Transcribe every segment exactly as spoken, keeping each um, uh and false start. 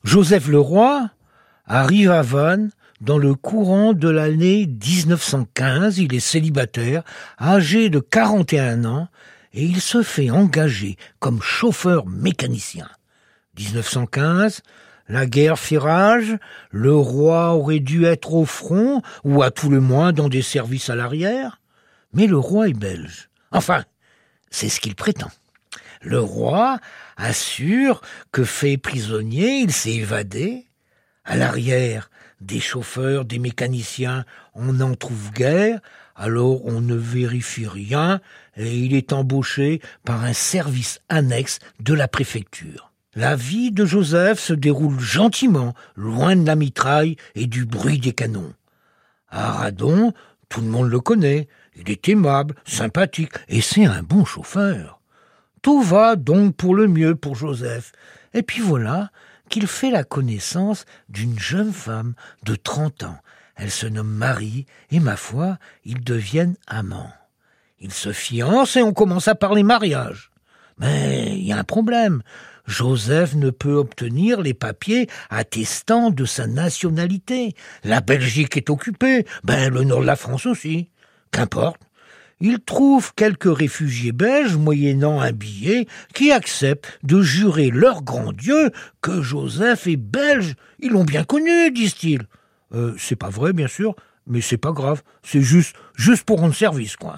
Joseph le Roi arrive à Vannes dans le courant de l'année dix-neuf cent quinze. Il est célibataire, âgé de quarante et un ans, et il se fait engager comme chauffeur mécanicien. dix-neuf cent quinze, la guerre fait rage, le roi aurait dû être au front, ou à tout le moins dans des services à l'arrière, mais le roi est belge. Enfin, c'est ce qu'il prétend. Le roi assure que fait prisonnier, il s'est évadé. À l'arrière, des chauffeurs, des mécaniciens, on n'en trouve guère, alors on ne vérifie rien et il est embauché par un service annexe de la préfecture. La vie de Joseph se déroule gentiment, loin de la mitraille et du bruit des canons. À Radon, tout le monde le connaît, il est aimable, sympathique et c'est un bon chauffeur. Tout va donc pour le mieux pour Joseph. Et puis voilà qu'il fait la connaissance d'une jeune femme de trente ans. Elle se nomme Marie et, ma foi, ils deviennent amants. Ils se fiancent et on commence à parler mariage. Mais il y a un problème. Joseph ne peut obtenir les papiers attestant de sa nationalité. La Belgique est occupée, ben le nord de la France aussi. Qu'importe. Il trouve quelques réfugiés belges, moyennant un billet, qui acceptent de jurer leur grand Dieu que Joseph est belge. Ils l'ont bien connu, disent-ils. Euh, c'est pas vrai, bien sûr, mais c'est pas grave. C'est juste, juste pour rendre service, quoi.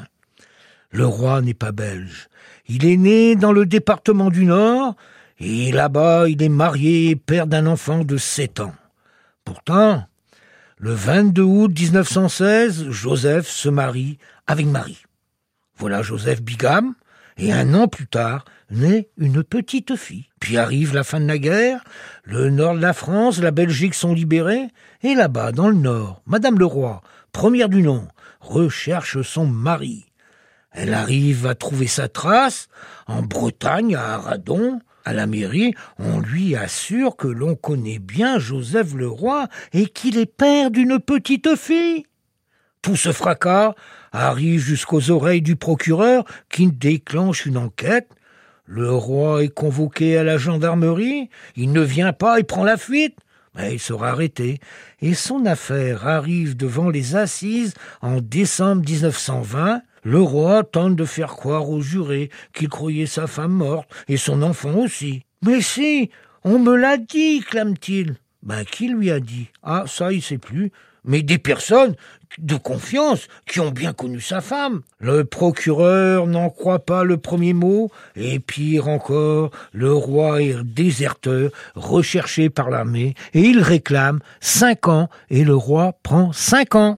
Le roi n'est pas belge. Il est né dans le département du Nord, et là-bas, il est marié et père d'un enfant de sept ans. Pourtant, le vingt-deux août dix-neuf cent seize, Joseph se marie avec Marie. Voilà Joseph bigame, et un an plus tard, naît une petite fille. Puis arrive la fin de la guerre, le nord de la France, la Belgique sont libérés, et là-bas, dans le nord, Madame le Roi, première du nom, recherche son mari. Elle arrive à trouver sa trace, en Bretagne, à Radon. À la mairie, on lui assure que l'on connaît bien Joseph le Roi et qu'il est père d'une petite fille. Tout ce fracas arrive jusqu'aux oreilles du procureur qui déclenche une enquête. Le roi est convoqué à la gendarmerie, il ne vient pas, il prend la fuite. Mais il sera arrêté et son affaire arrive devant les assises en décembre dix-neuf cent vingt. Le roi tente de faire croire aux jurés qu'il croyait sa femme morte et son enfant aussi. « Mais si, on me l'a dit !» clame-t-il. Ben, qui lui a dit ? Ah, ça, il sait plus. Mais des personnes de confiance qui ont bien connu sa femme. Le procureur n'en croit pas le premier mot, et pire encore, le roi est déserteur, recherché par l'armée, et il réclame cinq ans, et le roi prend cinq ans.